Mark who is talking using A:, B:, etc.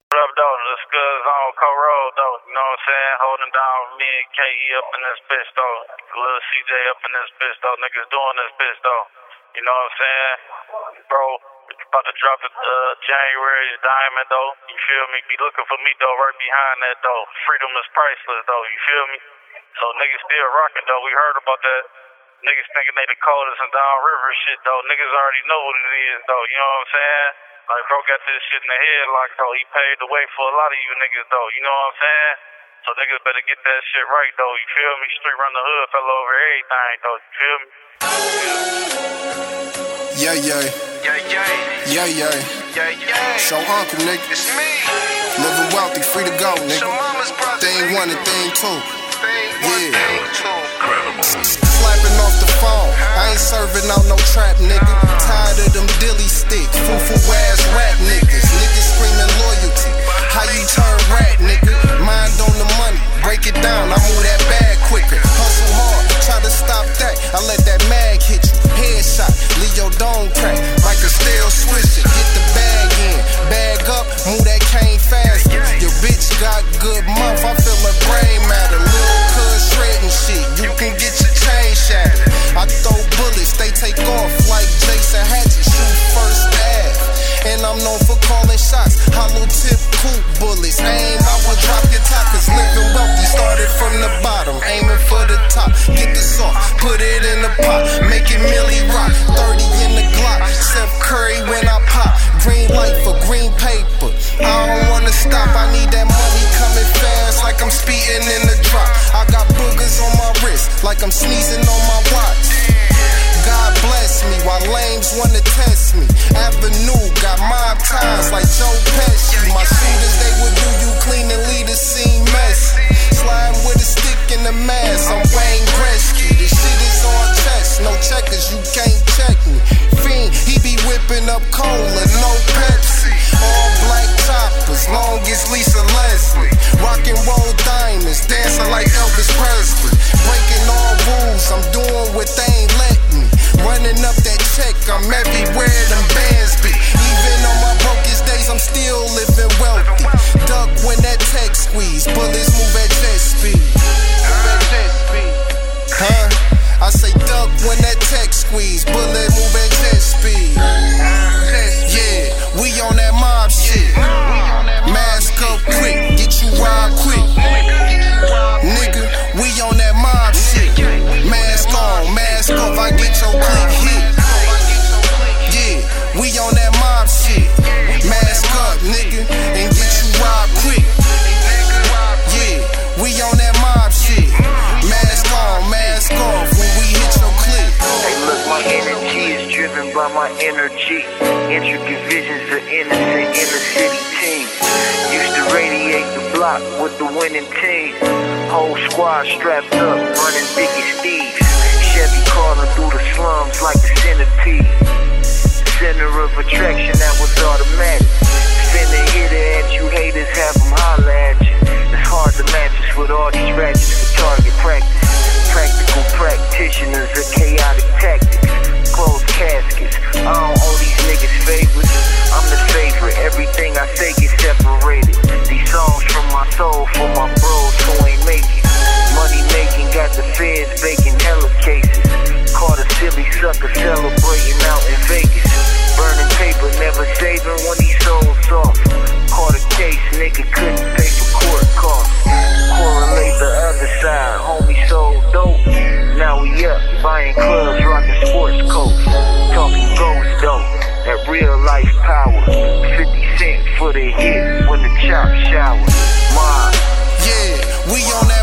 A: What up, though? This good on Co-Road, though. You know what I'm saying? Holding down me and KE up in this bitch, though. Lil CJ up in this bitch, though. Niggas doing this bitch, though. You know what I'm saying? Bro, about to drop the January's Diamond, though. You feel me? Be looking for me, though, right behind that, though. Freedom is priceless, though. You feel me? So niggas still rocking, though. We heard about that. Niggas thinking they the coldest and downriver shit, though. Niggas already know what it is, though. You know what I'm saying? Like, bro got this shit in the head, like, though. He paved the way for a lot of you niggas, though. You know what I'm saying? So niggas better get that shit right, though. You feel me? Street run the hood fell over everything, though. You feel me?
B: Yeah, yeah.
C: Yeah, yeah.
B: Yeah, yeah.
C: Yeah, yeah.
B: Show uncle, nigga.
C: It's me.
B: Living wealthy, free to go, nigga.
C: Show mama's brother.
B: Thing one and thing two.
C: Thing one, thing two.
B: Slapping off the phone. I ain't serving out no trap, nigga. Tired of them dilly sticks. Foo-foo ass rap niggas. Niggas screaming loyalty. How you turn rat, nigga? Mind on the money. Break it down. I move that bag quicker. Hustle hard. Try to stop that. I let that mag hit you. Headshot. Leave your dome crack. Like a stale switcher. Get the bag in. Bag up. Move that cane fast. Your bitch got good mouth. I feel her brain matter. Little cuz shredding shit. You can get your chain shattered. I throw bullets. They take off like Jason Hatchet. Shoot first half. And I'm known for calling shots. Hollow tip, coupe bullets. Aim, I will drop your top. Cause living wealthy started from the bottom. Aiming for the top. Get the sauce, put it in the pot. Make it Millie rock. 30 in the Glock. Steph Curry when I pop. Green light for green paper. I don't wanna stop. I need that money coming fast. Like I'm speeding in the drop. I got boogers on my wrist. Like I'm sneezing on my watch. God bless me while lames wanna test me. Avenue got mob ties like Joe Pesci. My shooters, they would do you clean and leave the scene messy. Sliding with a stick in the mask, I'm Wayne Gretzky. This shit is on chest, no checkers, you can't check me. Fiend, he be whipping up cola, no Pepsi. All black choppers, long as Lisa Leslie. Rock and roll diamonds, dancing like Elvis Presley. Breaking all rules, I'm doing what they ain't let me. Running up that check, I'm everywhere them bands be. Even on my brokest days, I'm still living wealthy. Duck when that tech squeeze, bullets move at jet speed. Huh? I say duck when that tech squeeze, bullet move at jet speed. Yeah, we on that mob shit. Mask up quick, get you robbed quick. Nigga, we on that mob shit. Mask on, mask off, I get your click hit. Yeah, we on that mob shit. Mask up, nigga, and get you robbed quick. Yeah, we on that mob shit. Mask on, mask off, when we hit your click.
D: Hey look, my energy is driven by my energy. Intricate visions of innocent inner city teams. Used to radiate the block with the winning team. Whole squad strapped up, running Biggie Steves. Chevy crawling through the slums like the centipede. Center of attraction, that was automatic. Finna hit it at you haters, have them holler at you. It's hard to match us with all these ratchets for target practice. Practical practitioners of chaotic tactics. Closed caskets, I don't owe these niggas favors. I'm the favorite, everything I say gets separated. These songs from my soul for my bros who ain't making. Money making, got the feds baking hella cases. Caught a silly sucker celebrating out in Vegas. Burning paper, never saving when he sold soft. Caught a case, nigga couldn't pay for court costs. Correlate the other side, homie sold dope. Now we up, buying clubs, rocking sports coats. Talking ghost dope, that real life power. 50 cent for the hit when the chop shower. Mob.
B: Yeah, we on that